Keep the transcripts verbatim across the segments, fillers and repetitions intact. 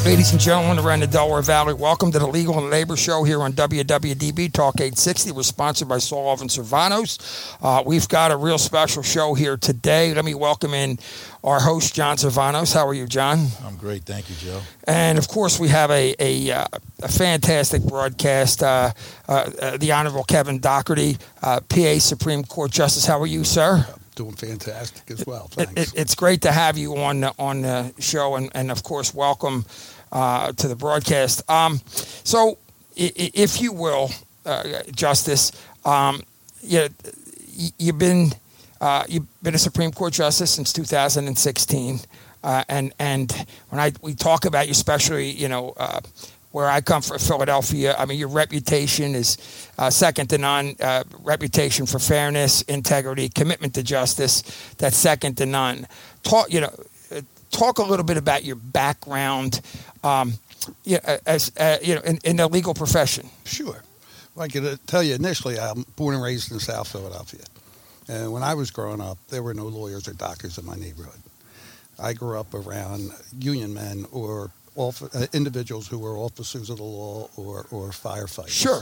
Ladies and gentlemen around the Delaware Valley, welcome to the Legal and Labor Show here on W W D B Talk eight sixty. We're sponsored by Solov and Cervanos. Uh, we've got a real special show here today. Let me welcome in our host, John Cervanos. How are you, John? I'm great. Thank you, Joe. And, of course, we have a a, uh, a fantastic broadcast, uh, uh, uh, the Honorable Kevin Dougherty, uh, P A Supreme Court Justice. How are you, sir? Doing fantastic as well. Thanks. It, it, it's great to have you on the, on the show, and, and of course, welcome uh, to the broadcast. Um, so, I- if you will, uh, Justice, um, you, you've been uh, you've been a Supreme Court Justice since two thousand sixteen, uh, and and when I we talk about you, especially you know. Uh, Where I come from, Philadelphia, I mean, your reputation is uh, second to none. Uh, reputation for fairness, integrity, commitment to justice, that's second to none. Talk, you know, uh, talk a little bit about your background, um, you know, as uh, you know, in, in the legal profession. Sure. Well, I can tell you initially, I'm born and raised in South Philadelphia, and when I was growing up, there were no lawyers or doctors in my neighborhood. I grew up around union men or Uh, individuals who were officers of the law or, or firefighters. Sure.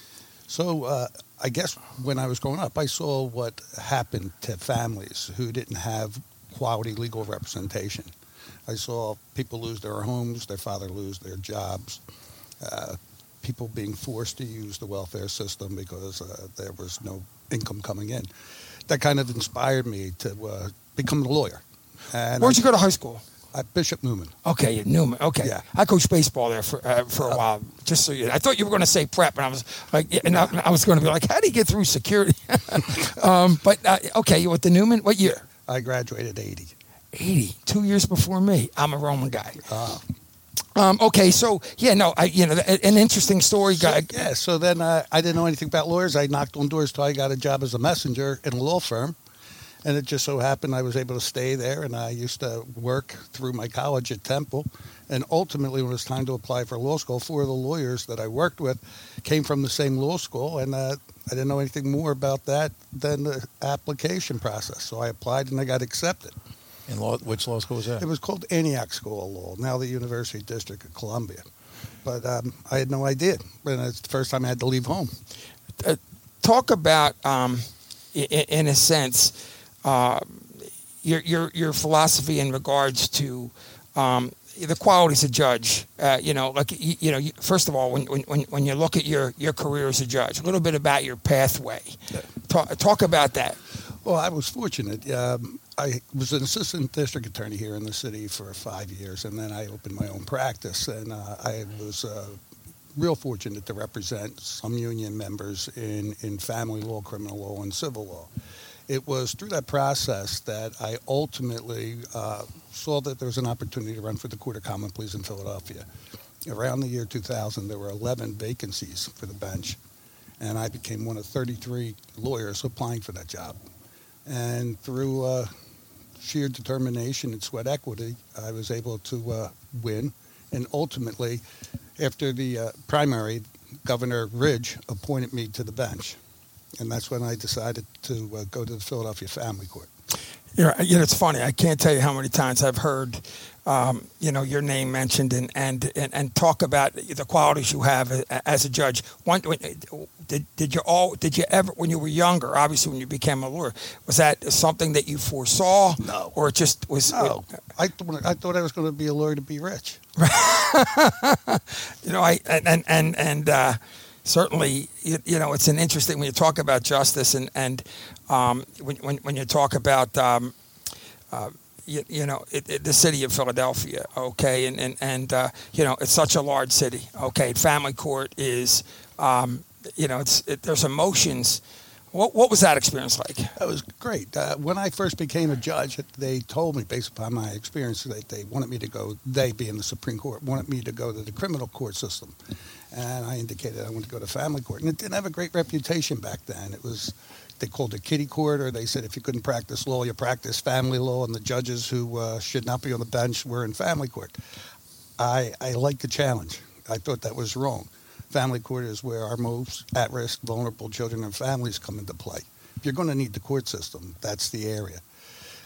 So uh, I guess when I was growing up, I saw what happened to families who didn't have quality legal representation. I saw people lose their homes, their father lose their jobs, uh, people being forced to use the welfare system because uh, there was no income coming in. That kind of inspired me to uh, become a lawyer. And Where'd I, you go to high school? At Bishop Newman. Okay, Newman. Okay, Yeah. I coached baseball there for uh, for a while. Just so you, I thought you were going to say prep, and I was like, and I, I was going to be like, how do you get through security? um, but uh, okay, you went to Newman. What year? I graduated eighty. eighty, two years before me. I'm a Roman guy. Uh, Um, okay, so yeah, no, I you know an interesting story, so, guy. yeah. So then uh, I didn't know anything about lawyers. I knocked on doors till I got a job as a messenger in a law firm. And it just so happened I was able to stay there, and I used to work through my college at Temple. And ultimately, when it was time to apply for law school, four of the lawyers that I worked with came from the same law school, and uh, I didn't know anything more about that than the application process. So I applied, and I got accepted. In law, which law school was that? It was called Antioch School of Law, now the University District of Columbia. But um, I had no idea, and it's the first time I had to leave home. Uh, talk about, um, in, in a sense, Uh, your your your philosophy in regards to um, the qualities of judge. Uh, you know, like you, you know, you, first of all, when when when you look at your, your career as a judge, a little bit about your pathway. Yeah. Talk, talk about that. Well, I was fortunate. Um, I was an assistant district attorney here in the city for five years, and then I opened my own practice, and uh, I was uh, real fortunate to represent some union members in, in family law, criminal law, and civil law. It was through that process that I ultimately uh, saw that there was an opportunity to run for the Court of Common Pleas in Philadelphia. Around the year two thousand, there were eleven vacancies for the bench, and I became one of thirty-three lawyers applying for that job. And through uh, sheer determination and sweat equity, I was able to uh, win. And ultimately, after the uh, primary, Governor Ridge appointed me to the bench. And that's when I decided to uh, go to the Philadelphia Family Court. You know, you know, it's funny. I can't tell you how many times I've heard, um, you know, your name mentioned and, and, and, and talk about the qualities you have as a judge. One, did did you all did you ever when you were younger? Obviously, when you became a lawyer, was that something that you foresaw? No, or it just was. No, it, I th- I thought I was going to be a lawyer to be rich. you know, I and and and. and uh, Certainly, you, you know, it's an interesting when you talk about justice and and um, when, when when you talk about um, uh, you, you know it, it, the city of Philadelphia, okay, and and and uh, you know it's such a large city, okay. Family court is, um, you know, it's it, there's emotions. What what was that experience like? That was great. Uh, when I first became a judge, they told me, based upon my experience, that they wanted me to go. They, being the Supreme Court, wanted me to go to the criminal court system. And I indicated I wanted to go to family court. And it didn't have a great reputation back then. It was, they called it kiddie court, or they said if you couldn't practice law, you practice family law, and the judges who uh, should not be on the bench were in family court. I, I liked the challenge. I thought that was wrong. Family court is where our most at-risk, vulnerable children and families come into play. If you're going to need the court system, that's the area.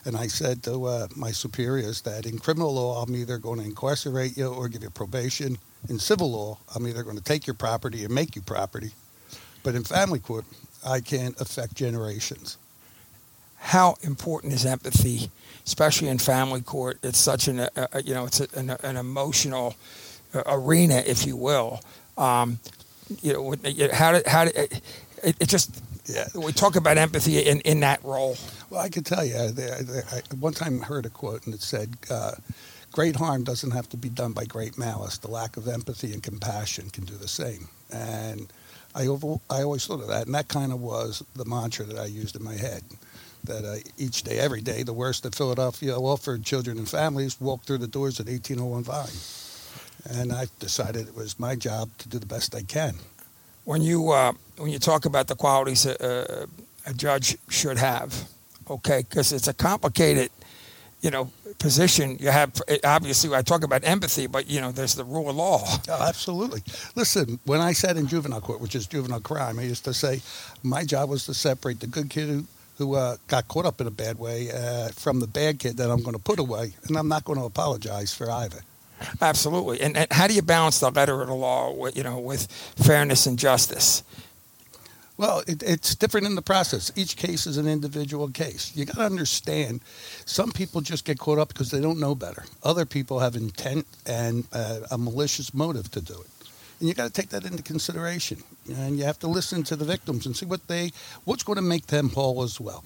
And I said to uh, my superiors that in criminal law, I'm either going to incarcerate you or give you probation. In civil law, I'm either going to take your property or make you property. But in family court, I can affect generations. How important is empathy, especially in family court? It's such an, uh, you know, it's a, an, an emotional uh, arena, if you will. Um, you know, how did, how did, it, it just, yeah. We talk about empathy in, in that role. Well, I can tell you, I, I, I one time heard a quote and it said, uh, great harm doesn't have to be done by great malice. The lack of empathy and compassion can do the same. And I, over, I always thought of that, and that kind of was the mantra that I used in my head. That uh, each day, every day, the worst that Philadelphia offered children and families walked through the doors at eighteen oh one Vine. And I decided it was my job to do the best I can. When you uh, when you talk about the qualities a, a judge should have, okay, because it's a complicated, you know, position. You have, obviously, I talk about empathy, but, you know, there's the rule of law. Oh, absolutely. Listen, when I sat in juvenile court, which is juvenile crime, I used to say my job was to separate the good kid who who uh, got caught up in a bad way uh, from the bad kid that I'm going to put away, and I'm not going to apologize for either. Absolutely. And, and how do you balance the letter of the law with, you know, with fairness and justice? Well, it, it's different in the process. Each case is an individual case. You got to understand, some people just get caught up because they don't know better. Other people have intent and uh, a malicious motive to do it. And you got to take that into consideration. And you have to listen to the victims and see what they, what's going to make them whole as well.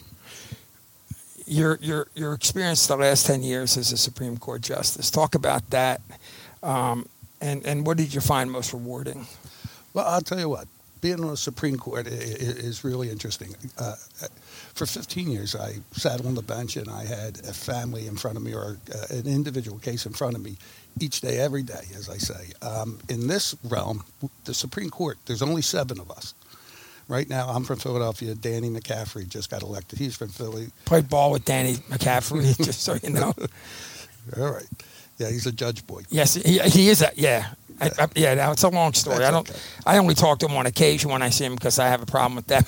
Your your your experience the last ten years as a Supreme Court justice. Talk about that. Um, and, and what did you find most rewarding? Well, I'll tell you what. Being on the Supreme Court is really interesting. Uh, for fifteen years, I sat on the bench and I had a family in front of me, or uh, an individual case in front of me each day, every day, as I say. Um, in this realm, the Supreme Court, there's only seven of us. Right now, I'm from Philadelphia. Danny McCaffrey just got elected. He's from Philly. Played ball with Danny McCaffrey, just so you know. All right. Yeah, he's a judge boy. Yes, he, he is. A, yeah. I, I, yeah, now it's a long story. That's I don't. Okay. I only talk to him on occasion when I see him because I have a problem with that.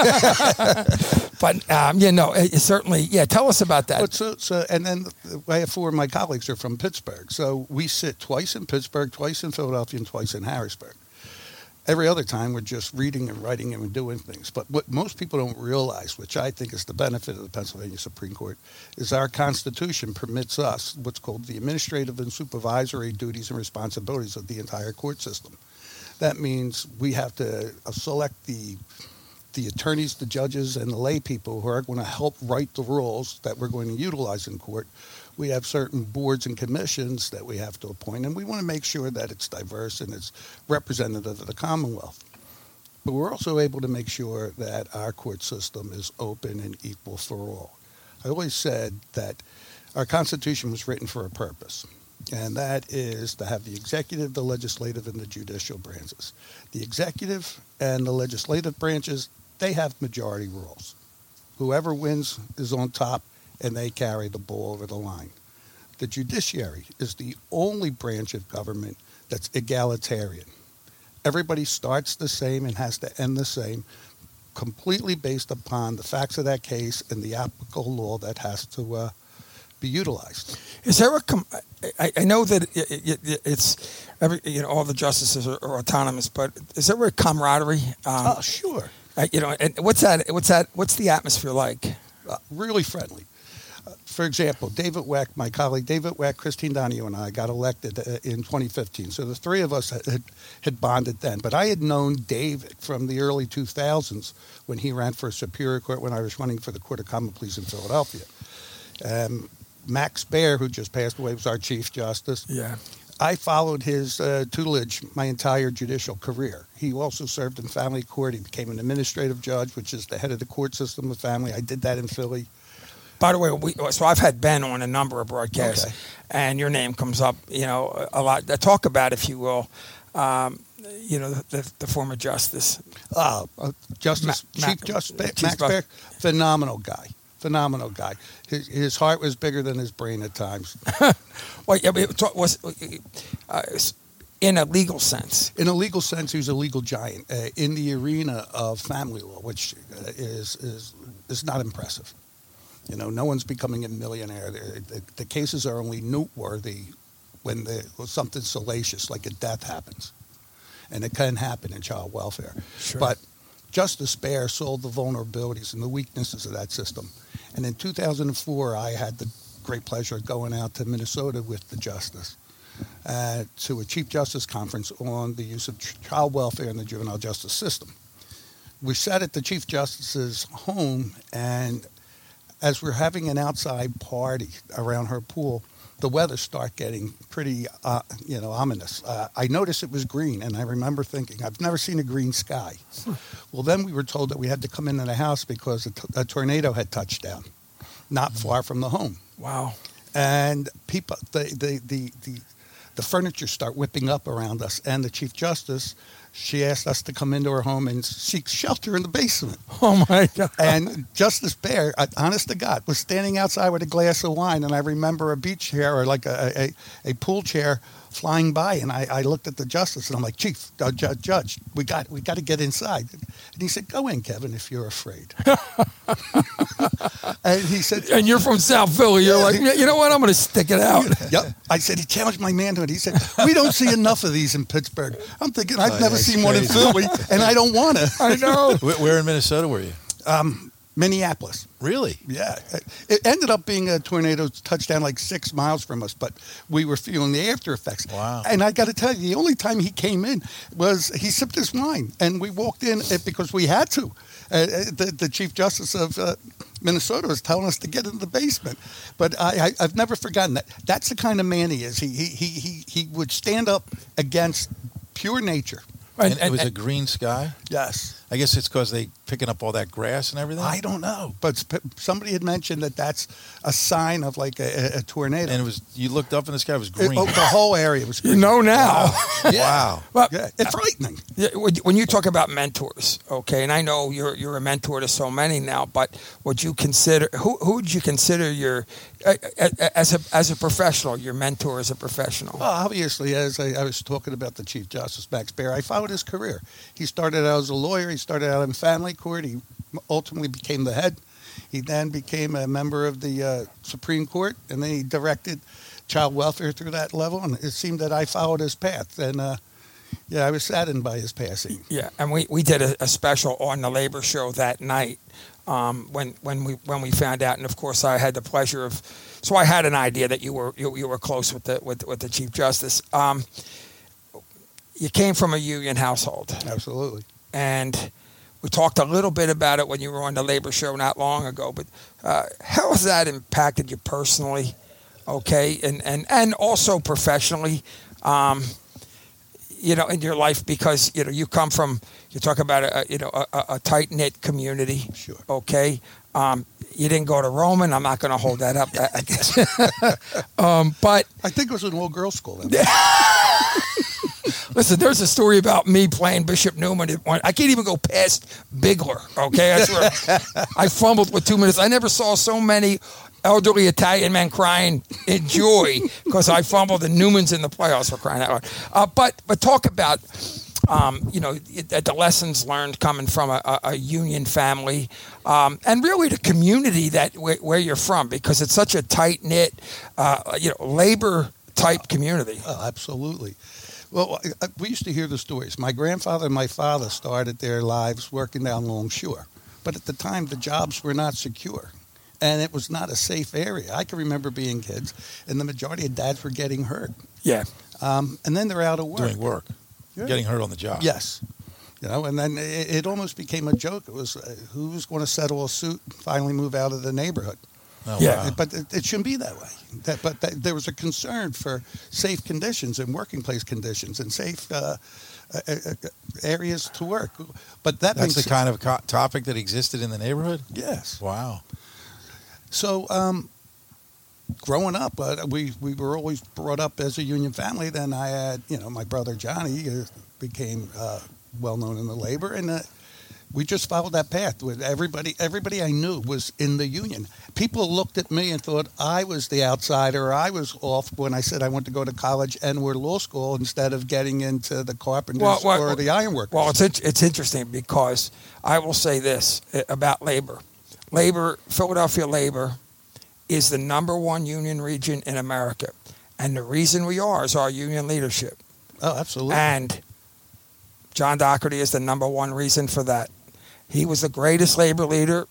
But um, yeah, no, it, it certainly. Yeah, tell us about that. But so, so, and then I have four of my colleagues are from Pittsburgh, so we sit twice in Pittsburgh, twice in Philadelphia, and twice in Harrisburg. Every other time, we're just reading and writing and doing things. But what most people don't realize, which I think is the benefit of the Pennsylvania Supreme Court, is our Constitution permits us what's called the administrative and supervisory duties and responsibilities of the entire court system. That means we have to select the the attorneys, the judges, and the lay people who are going to help write the rules that we're going to utilize in court. We have certain boards and commissions that we have to appoint, and we want to make sure that it's diverse and it's representative of the Commonwealth. But we're also able to make sure that our court system is open and equal for all. I always said that our Constitution was written for a purpose, and that is to have the executive, the legislative, and the judicial branches. The executive and the legislative branches, they have majority rules. Whoever wins is on top, and they carry the ball over the line. The judiciary is the only branch of government that's egalitarian. Everybody starts the same and has to end the same, completely based upon the facts of that case and the applicable law that has to uh, be utilized. Is there a? Com- I, I know that it, it, it's every, you know, all the justices are, are autonomous, but is there a camaraderie? Um, oh, sure. Uh, you know, and what's that? What's that? What's the atmosphere like? Uh, really friendly. Uh, for example, David Weck, my colleague David Weck, Christine Donahue, and I got elected uh, in twenty fifteen. So the three of us had, had bonded then. But I had known David from the early two thousands when he ran for Superior Court, when I was running for the Court of Common Pleas in Philadelphia. Um, Max Baer, who just passed away, was our Chief Justice. Yeah. I followed his uh, tutelage my entire judicial career. He also served in family court. He became an administrative judge, which is the head of the court system of family. I did that in Philly. By the way, we, so I've had Ben on a number of broadcasts, okay. and your name comes up, you know, a lot. Talk about, if you will, um, you know, the, the, the former justice. Uh, uh, Justice Ma- Chief Ma- Justice Chief Max Buck- Baer, phenomenal guy. Phenomenal guy. His, his heart was bigger than his brain at times. Well, yeah, it was uh, in a legal sense. In a legal sense, he was a legal giant. Uh, in the arena of family law, which uh, is is is not impressive. You know, no one's becoming a millionaire. The, the, the cases are only noteworthy when the, when something salacious like a death happens. And it can happen in child welfare. Sure. But Justice Baer saw the vulnerabilities and the weaknesses of that system. And in two thousand four, I had the great pleasure of going out to Minnesota with the Justice uh, to a Chief Justice conference on the use of ch- child welfare in the juvenile justice system. We sat at the Chief Justice's home, and as we're having an outside party around her pool, the weather started getting pretty, uh, you know, ominous. Uh, I noticed it was green, and I remember thinking, I've never seen a green sky. Well, then we were told that we had to come into the house because a, t- a tornado had touched down, not far from the home. Wow. And people, the, the, the, the, the furniture start whipping up around us, and the Chief Justice, she asked us to come into her home and seek shelter in the basement. Oh, my God. And Justice Baer, honest to God, was standing outside with a glass of wine, and I remember a beach chair or like a, a, a pool chair flying by, and I, I looked at the justice, and I'm like, Chief, uh, ju- Judge, we got we got to get inside. And he said, go in, Kevin, if you're afraid. And he said... And you're from South Philly. You're Yeah. like, "Yeah, you know what? I'm going to stick it out." Yep. I said, he challenged my manhood. He said, we don't see enough of these in Pittsburgh. I'm thinking, I've Oh, never that's seen one in crazy. Philly, and I don't want to. I know. Where, where in Minnesota were you? Um, Minneapolis. Really? Yeah. It ended up being a tornado touchdown like six miles from us, but we were feeling the after effects. Wow. And I got to tell you, the only time he came in was he sipped his wine, and we walked in uh, because we had to. Uh, the, the Chief Justice of uh, Minnesota was telling us to get in the basement. But I, I, I've never forgotten that. That's the kind of man he is. He, he, he, he, he would stand up against pure nature. And, And- it was and- a green sky? Yes. I guess it's because they picking up all that grass and everything? I don't know, but sp- somebody had mentioned that that's a sign of like a, a tornado. And it was, you looked up in the sky, it was It- green. oh, the whole area was You green. know now. Wow. Well, Yeah, it's frightening. yeah, when when you talk about mentors, okay, and I know you're you're a mentor to so many now, but would you consider who who would you consider your uh, as a as a professional, your mentor as a professional? Well, obviously, as I, I was talking about the Chief Justice Max Baer, I followed his career. He started out as a lawyer. He started out in family court. He ultimately became the head. He then became a member of the uh, Supreme Court, and then he directed child welfare through that level. And it seemed that I followed his path. And uh, yeah, I was saddened by his passing. Yeah, and we, we did a, a special on the labor show that night um, when when we when we found out, and of course I had the pleasure of, so I had an idea that you were you, you were close with the with, with the Chief Justice. Um, you came from a union household, Absolutely. and we talked a little bit about it when you were on the labor show not long ago. But uh, how has that impacted you personally? Okay, and and and also professionally. Um, you know, in your life, because, you know, you come from, you talk about, a, you know, a, a tight-knit community. Sure. Okay. Um, you didn't go to Roman. I'm not going to hold that up, I guess. um, but I think it was an all-girls school. Then. listen, there's a story about me playing Bishop Newman. At one, I can't even go past Bigler. Okay. That's where I fumbled with two minutes. I never saw so many elderly Italian men crying in joy because I fumbled the Newmans in the playoffs for crying out loud. Uh, but but talk about um, you know the, the lessons learned coming from a, a, a union family, um, and really the community that where, where you're from, because it's such a tight knit uh, you know labor type community. Oh, absolutely. Well, I, I, we used to hear the stories. My grandfather and my father started their lives working down Longshore, but at the time the jobs were not secure. And it was not a safe area. I can remember being kids, and the majority of dads were getting hurt. Yeah. Um, and then they're out of work. Doing work. Yeah. Getting hurt on the job. Yes. You know, and then it, it almost became a joke. It was uh, who's going to settle a suit and finally move out of the neighborhood. Oh, Yeah. wow. But it, it shouldn't be that way. That, but that, there was a concern for safe conditions and working place conditions and safe uh, uh, uh, areas to work. But that That's being the kind of co- topic that existed in the neighborhood? yes. Wow. So, um, growing up, uh, we, we were always brought up as a union family. Then I had, you know, my brother Johnny uh, became uh, well known in the labor, and uh, we just followed that path. With everybody, everybody I knew was in the union. People looked at me and thought I was the outsider. I was off when I said I wanted to go to college and or law school instead of getting into the carpenters Well, well, or the ironworkers. Well, it's int- it's interesting because I will say this about labor. labor, Philadelphia labor is the number one union region in America. And the reason we are is our union leadership. Oh, absolutely. And John Doherty is the number one reason for that. He was the greatest labor leader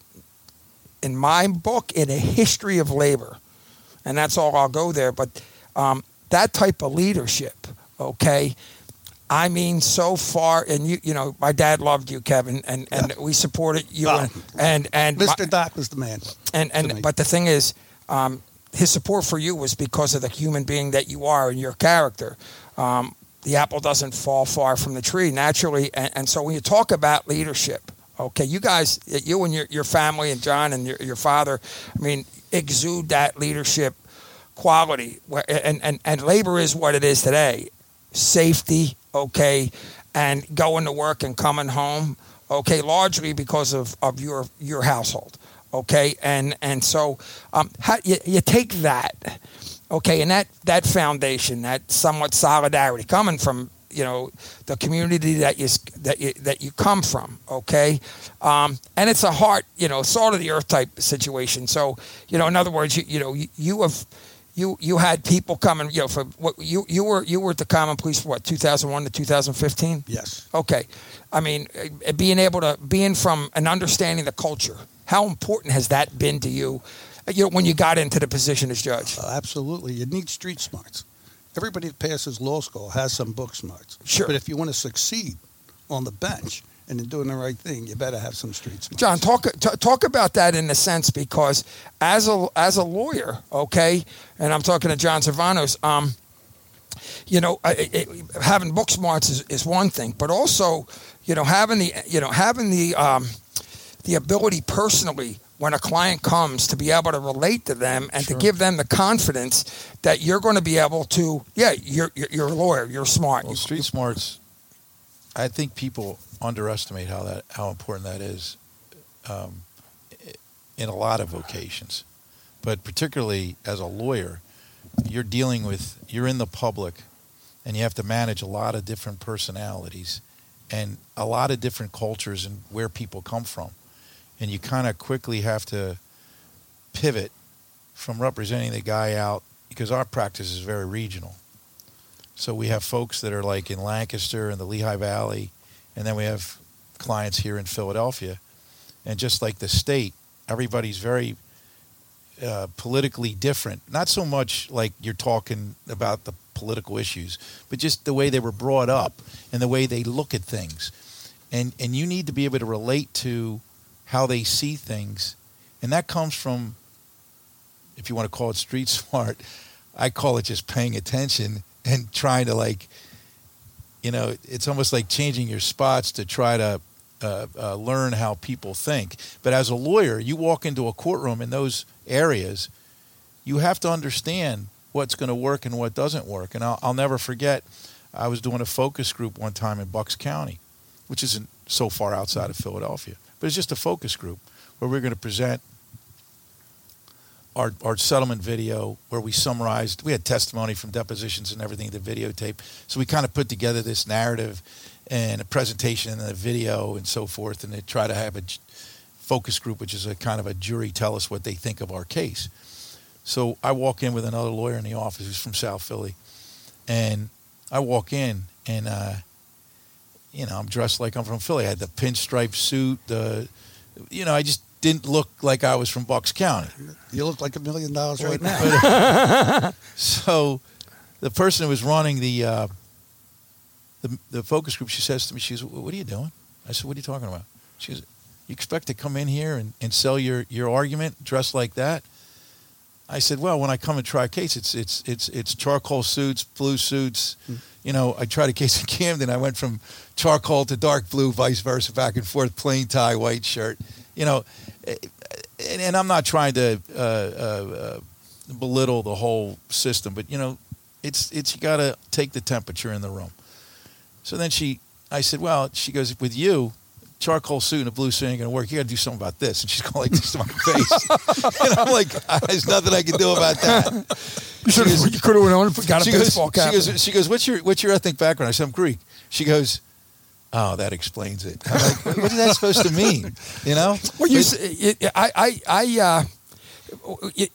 in my book in a history of labor. And that's all I'll go there. But um, that type of leadership, okay, I mean, so far, and you, you know, my dad loved you, Kevin, and, and Yeah. we supported you, Oh. and and, and Mister my- Doc was the man. and to me. and but the thing is, um, his support for you was because of the human being that you are and your character. Um, the apple doesn't fall far from the tree naturally, and, and so when you talk about leadership, okay, you guys, you and your, your family and John and your, your father, I mean, exude that leadership quality, where- and, and, and labor is what it is today. Safety, okay, and going to work and coming home, okay, largely because of, of your your household, okay, and and so um, how, you, you take that, okay, and that, that foundation, that somewhat solidarity coming from, you know, the community that you that you that you come from, okay, um, and it's a heart, you know, salt of the earth type situation. So, you know, in other words, you you know, you, you have. You you had people coming, you know, for what you you were you were at the Common Police for what, two thousand one to two thousand fifteen? Yes. Okay. I mean, uh, being able to being from and understanding the culture. How important has that been to you, uh, you know, when you got into the position as judge? Uh, absolutely. You need street smarts. Everybody that passes law school has some book smarts. Sure. But if you want to succeed on the bench and in doing the right thing, you better have some street smarts. John, talk t- talk about that in a sense, because as a as a lawyer, okay, and I'm talking to John Cervanos, um, you know, I, I, having book smarts is, is one thing, but also, you know, having the you know having the um, the ability personally when a client comes to be able to relate to them and Sure. to give them the confidence that you're going to be able to, yeah, you're you're, you're a lawyer, you're smart. Well, You- street smarts, I think people underestimate how that how important that is um, in a lot of vocations, but particularly as a lawyer, you're dealing with you're in the public, and you have to manage a lot of different personalities, and a lot of different cultures and where people come from, and you kind of quickly have to pivot from representing the guy out, because our practice is very regional. So we have folks that are like in Lancaster and the Lehigh Valley, and then we have clients here in Philadelphia. And just like the state, everybody's very uh, politically different. Not so much like you're talking about the political issues, but just the way they were brought up and the way they look at things. And and you need to be able to relate to how they see things. And that comes from, if you want to call it street smart, I call it just paying attention and trying to, like, you know, it's almost like changing your spots to try to uh, uh, learn how people think. But as a lawyer, you walk into a courtroom in those areas, you have to understand what's going to work and what doesn't work. And I'll, I'll never forget, I was doing a focus group one time in Bucks County, which isn't so far outside of Philadelphia. But it's just a focus group where we're going to present Our, our settlement video, where we summarized, we had testimony from depositions and everything, the videotape. So we kind of put together this narrative and a presentation and a video and so forth, and they try to have a j- focus group, which is a kind of a jury, tell us what they think of our case. So I walk in with another lawyer in the office who's from South Philly, and I walk in, and, uh, you know, I'm dressed like I'm from Philly. I had the pinstripe suit, the, you know, I just didn't look like I was from Bucks County. You look like a million dollars right now. So the person who was running the, uh, the the focus group, she says to me, she goes, "What are you doing?" I said, "What are you talking about?" She goes, "You expect to come in here and, and sell your, your argument dressed like that?" I said, "Well, when I come and try a case, it's it's it's it's charcoal suits, blue suits. Mm. You know, I tried a case in Camden. I went from charcoal to dark blue, vice versa, back and forth, plain tie, white shirt. You know, and, and I'm not trying to uh, uh, uh, belittle the whole system, but you know, it's it's you got to take the temperature in the room." So then she, I said, "Well," she goes, "with you, charcoal suit and a blue suit ain't going to work. You got to do something about this." And she's going like this to my face. And I'm like, "There's nothing I can do about that." You should have. You could have went on and got a she goes, baseball cap. She goes, she goes, "What's your what's your ethnic background?" I said, "I'm Greek." She goes, oh, that explains it. I'm like, what, what is that supposed to mean? You know? Well, you, s- it, I, I, I, uh, it,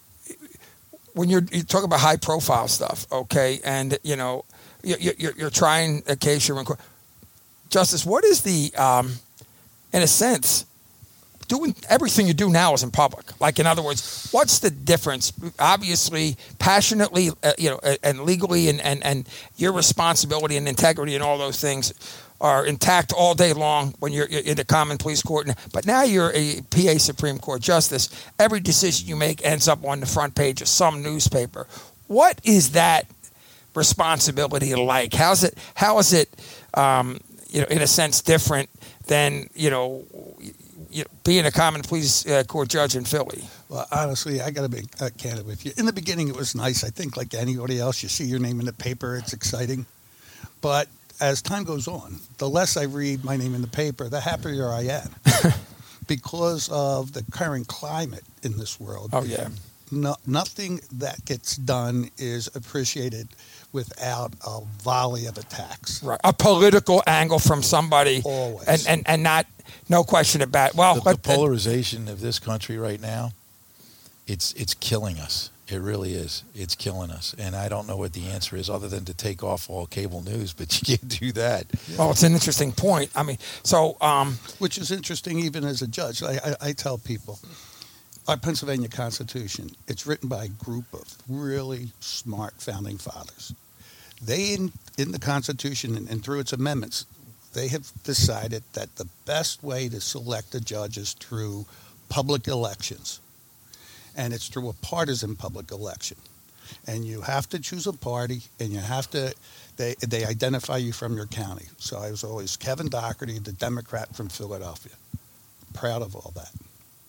when you're you talk about high profile stuff, okay, and you know, you, you're, you're trying a case you're in court. Justice, what is the, um, in a sense, doing everything you do now is in public. Like, in other words, what's the difference? Obviously, passionately, uh, you know, and legally, and, and, and your responsibility and integrity and all those things are intact all day long when you're in the common police court. But now you're a P A Supreme Court justice. Every decision you make ends up on the front page of some newspaper. What is that responsibility like? How's it? How is it? Um, you know, in a sense, different than you know. You know, being a common police uh, court judge in Philly? Well, honestly, I got to be uh, candid with you. In the beginning, it was nice. I think like anybody else, you see your name in the paper, it's exciting. But as time goes on, the less I read my name in the paper, the happier I am. Because of the current climate in this world. Oh, yeah. No, nothing that gets done is appreciated without a volley of attacks. Right. A political angle from somebody. Always. And, and, and not, no question about it. Well, the, but, the polarization of this country right now, it's it's killing us. It really is. It's killing us. And I don't know what the answer is other than to take off all cable news, but you can't do that. Well, it's an interesting point. I mean, so... Um, Which is interesting even as a judge. I, I, I tell people, our Pennsylvania Constitution, it's written by a group of really smart founding fathers. They, in, in the Constitution and, and through its amendments, they have decided that the best way to select a judge is through public elections. And it's through a partisan public election. And you have to choose a party, and you have to, they, they identify you from your county. So I was always Kevin Doherty, the Democrat from Philadelphia. Proud of all that.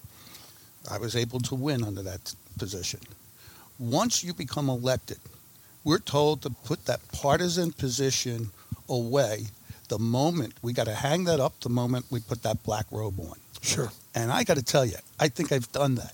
I was able to win under that position. Once you become elected, we're told to put that partisan position away the moment, we got to hang that up the moment we put that black robe on. Sure. And I got to tell you, I think I've done that.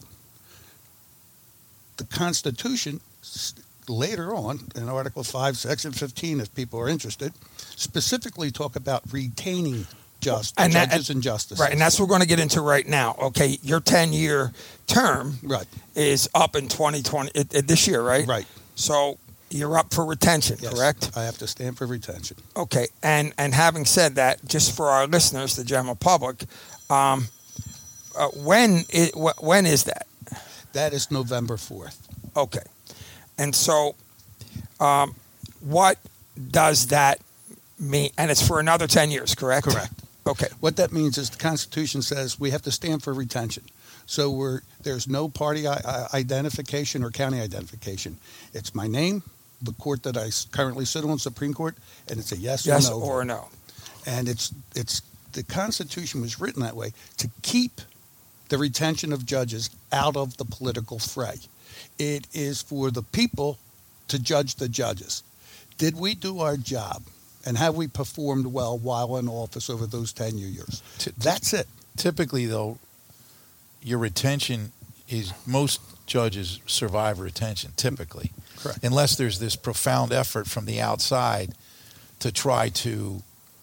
The Constitution, later on, in Article five, Section fifteen, if people are interested, specifically talk about retaining just and judges that, and justices. Right, and that's what we're going to get into right now. Okay, your ten-year term right. is up in twenty twenty, it, it, this year, right? Right. So you're up for retention, yes, correct? I have to stand for retention. Okay, and, and having said that, just for our listeners, the general public, um, uh, when, it, wh- when is that? That is November fourth. Okay. And so um, what does that mean? And it's for another ten years, correct? Correct. Okay. What that means is the Constitution says we have to stand for retention. So we're, there's no party I- identification or county identification. It's my name, the court that I currently sit on, Supreme Court, and it's a yes, yes or no. Yes or no. And it's it's the Constitution was written that way to keep the retention of judges out of the political fray. It is for the people to judge the judges. Did we do our job? And have we performed well while in office over those ten years? That's it. Typically, though, your retention is, most judges survive retention, typically. Correct. Unless there's this profound effort from the outside to try to,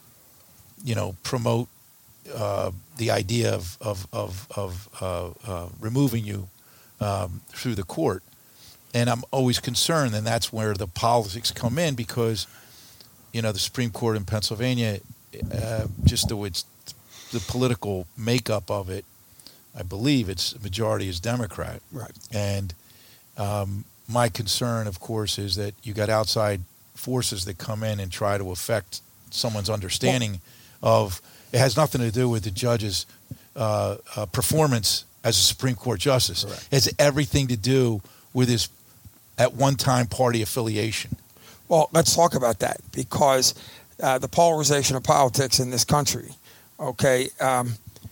you know, promote uh, the idea of, of, of, of uh, uh, removing you um, through the court. And I'm always concerned, and that's where the politics come in, because, you know, the Supreme Court in Pennsylvania, uh, just the, it's, the political makeup of it, I believe its majority is Democrat. Right. And um, my concern, of course, is that you got outside forces that come in and try to affect someone's understanding well, of, it has nothing to do with the judge's uh, uh, performance as a Supreme Court justice. Correct. It has everything to do with his, at one time, party affiliation. Well, let's talk about that, because uh, the polarization of politics in this country, okay, um,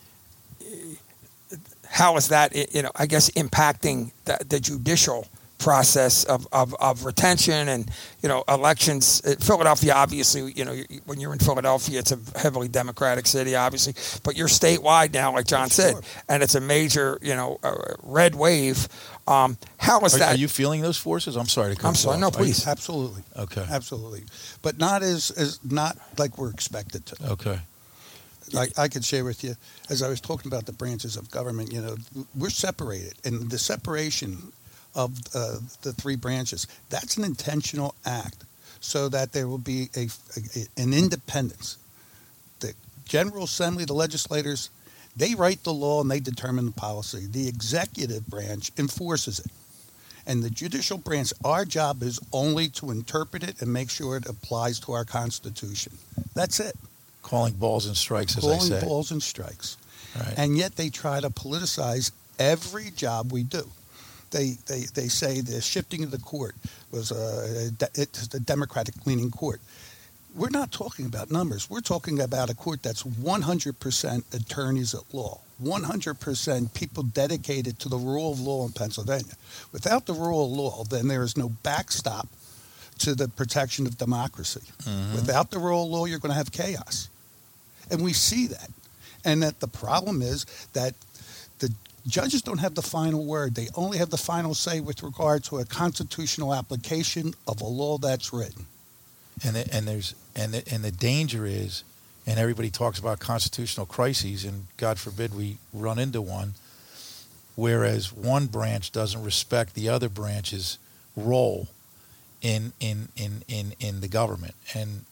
how is that, you know, I guess, impacting the, the judicial process of, of, of retention and, you know, elections? Philadelphia, obviously, you know, when you're in Philadelphia, it's a heavily Democratic city, obviously, but you're statewide now, like John said, sure. and it's a major, you know, uh, red wave. Um, how is are, that? Are you feeling those forces? I'm sorry to cut I'm sorry, off. no, please. Absolutely. Okay. Absolutely. But not as, as not like we're expected to. Okay. I, I could share with you, as I was talking about the branches of government, you know, we're separated. And the separation of uh, the three branches, that's an intentional act so that there will be a, a an independence. The General Assembly, the legislators, they write the law and they determine the policy. The executive branch enforces it. And the judicial branch, our job is only to interpret it and make sure it applies to our Constitution. That's it. Calling balls and strikes, as Calling I say. Calling balls and strikes. Right. And yet they try to politicize every job we do. They they, they say the shifting of the court was a, it's a Democratic-leaning court. We're not talking about numbers. We're talking about a court that's one hundred percent attorneys at law, one hundred percent people dedicated to the rule of law in Pennsylvania. Without the rule of law, then there is no backstop to the protection of democracy. Mm-hmm. Without the rule of law, you're going to have chaos. And we see that. And that the problem is that the judges don't have the final word. They only have the final say with regard to a constitutional application of a law that's written. And the, and there's and the, and the danger is, and everybody talks about constitutional crises, and God forbid we run into one, whereas one branch doesn't respect the other branch's role in in in in, in the government. And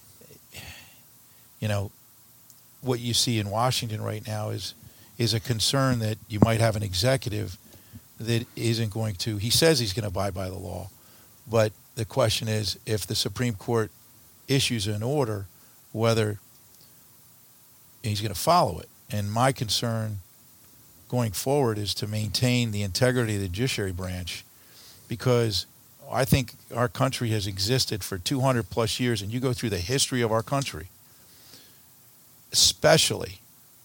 you know, what you see in Washington right now is is a concern that you might have an executive that isn't going to. He says he's going to abide by the law, but the question is, if the Supreme Court issues an order, whether he's going to follow it. And my concern going forward is to maintain the integrity of the judiciary branch, because I think our country has existed for two hundred plus years, and you go through the history of our country, especially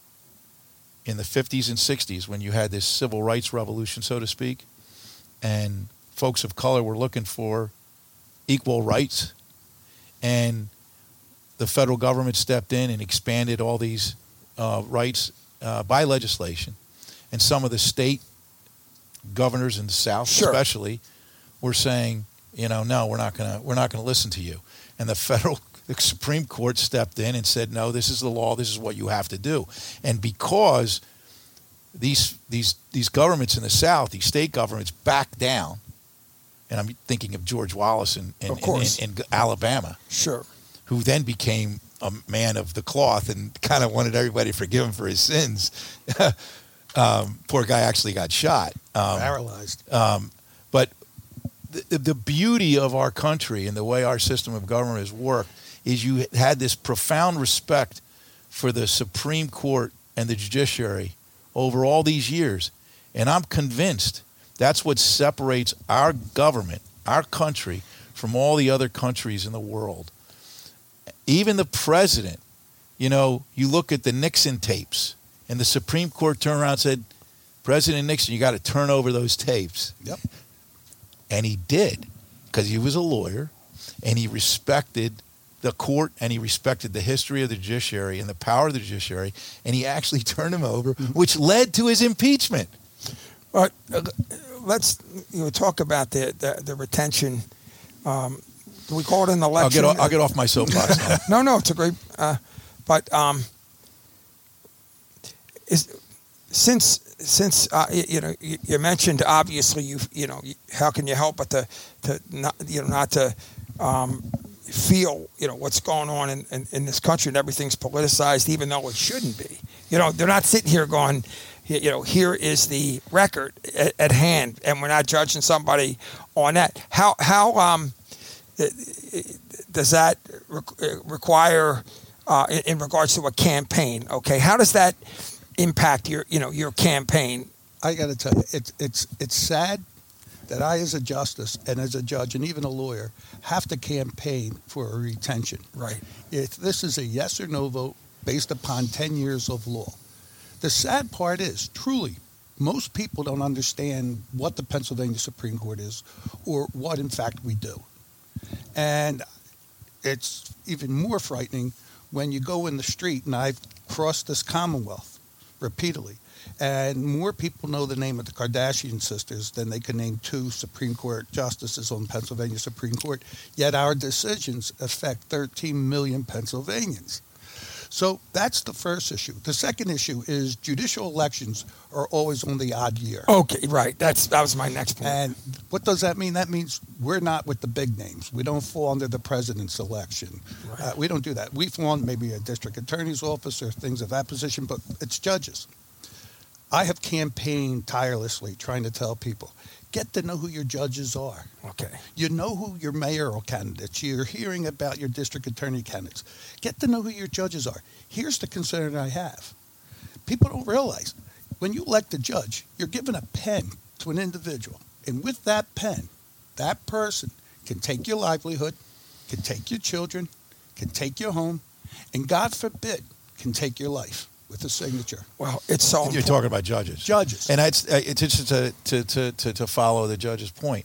in the fifties and sixties when you had this civil rights revolution, so to speak, and folks of color were looking for equal rights, and the federal government stepped in and expanded all these uh, rights uh, by legislation, and some of the state governors in the South, sure. especially, were saying, you know, no, we're not gonna we're not gonna listen to you, and the federal the Supreme Court stepped in and said, no, this is the law, this is what you have to do, and because these these these governments in the South, these state governments, backed down. And I'm thinking of George Wallace in, in, in, in, in Alabama, sure, who then became a man of the cloth and kind of wanted everybody to forgive him for his sins. um, poor guy actually got shot. Um, Paralyzed. Um, but the, the beauty of our country and the way our system of government has worked is you had this profound respect for the Supreme Court and the judiciary over all these years. And I'm convinced that's what separates our government, our country, from all the other countries in the world. Even the president, you know, you look at the Nixon tapes, and the Supreme Court turned around and said, President Nixon, you got to turn over those tapes. Yep. And he did, because he was a lawyer, and he respected the court, and he respected the history of the judiciary and the power of the judiciary, and he actually turned them over, which led to his impeachment. But uh, let's you know, talk about the, the, the retention. Um, do we call it an election? I'll get off, I'll get off my soapbox now. no, no, it's a great. Uh, but um, is since since uh, you, you know you, you mentioned obviously you you know how can you help but to to not you know not to um, feel you know what's going on in, in, in this country, and everything's politicized, even though it shouldn't be. You know, they're not sitting here going, you know, here is the record at, at hand, and we're not judging somebody on that. How how um, does that re- require uh, in, in regards to a campaign? Okay, how does that impact your you know your campaign? I got to tell you, it's it's it's sad that I, as a justice and as a judge and even a lawyer, have to campaign for a retention. Right. If this is a yes or no vote based upon ten years of law. The sad part is, truly, most people don't understand what the Pennsylvania Supreme Court is or what, in fact, we do. And it's even more frightening when you go in the street, and I've crossed this Commonwealth repeatedly, and more people know the name of the Kardashian sisters than they can name two Supreme Court justices on Pennsylvania Supreme Court, yet our decisions affect thirteen million Pennsylvanians. So that's the first issue. The second issue is judicial elections are always on the odd year. Okay, right. That's that was my next point. And what does that mean? That means we're not with the big names. We don't fall under the president's election. Right. Uh, we don't do that. We fall on maybe a district attorney's office or things of that position, but it's judges. I have campaigned tirelessly trying to tell people, get to know who your judges are. Okay. You know who your mayoral candidates, you're hearing about your district attorney candidates. Get to know who your judges are. Here's the concern I have. People don't realize, when you elect a judge, you're given a pen to an individual. And with that pen, that person can take your livelihood, can take your children, can take your home, and God forbid, can take your life with a signature. Well, it's so You're important. talking about judges. Judges. And it's, it's just to, to, to, to, to follow the judge's point.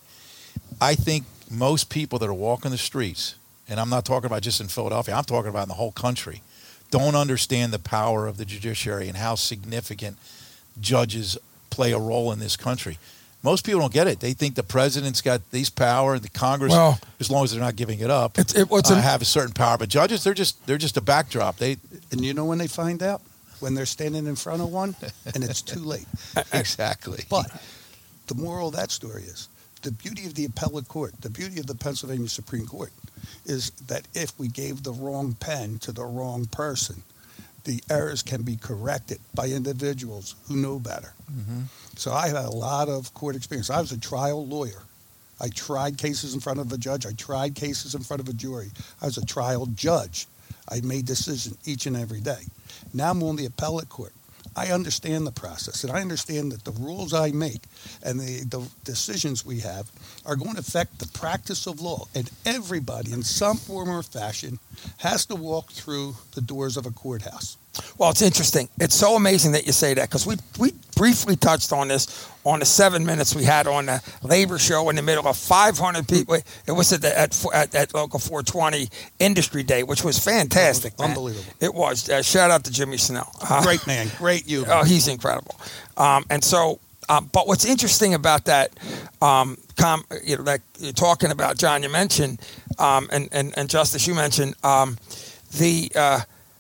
I think most people that are walking the streets, and I'm not talking about just in Philadelphia, I'm talking about in the whole country, don't understand the power of the judiciary and how significant judges play a role in this country. Most people don't get it. They think the president's got these power, the Congress, Well, as long as they're not giving it up, It's, it, what's uh, an- have a certain power. But judges, they're just they're just a backdrop. They And you know when they find out? When they're standing in front of one and it's too late. exactly. But the moral of that story is the beauty of the appellate court, the beauty of the Pennsylvania Supreme Court is that if we gave the wrong pen to the wrong person, the errors can be corrected by individuals who know better. Mm-hmm. So I had a lot of court experience. I was a trial lawyer. I tried cases in front of a judge. I tried cases in front of a jury. I was a trial judge. I made decisions each and every day. Now I'm on the appellate court. I understand the process, and I understand that the rules I make and the, the decisions we have are going to affect the practice of law. And everybody, in some form or fashion, has to walk through the doors of a courthouse. Well, it's interesting. It's so amazing that you say that, because we we briefly touched on this on the seven minutes we had on the labor show in the middle of five hundred people. It was at the, at, at, at Local four twenty Industry Day, which was fantastic. Man. Unbelievable. It was. Uh, shout out to Jimmy Snell. Uh, Great man. Great you. Oh, he's incredible. Um, and so, um, but what's interesting about that, um, com, you know, like you're talking about, John, you mentioned, um, and, and, and Justice, you mentioned, um, the uh,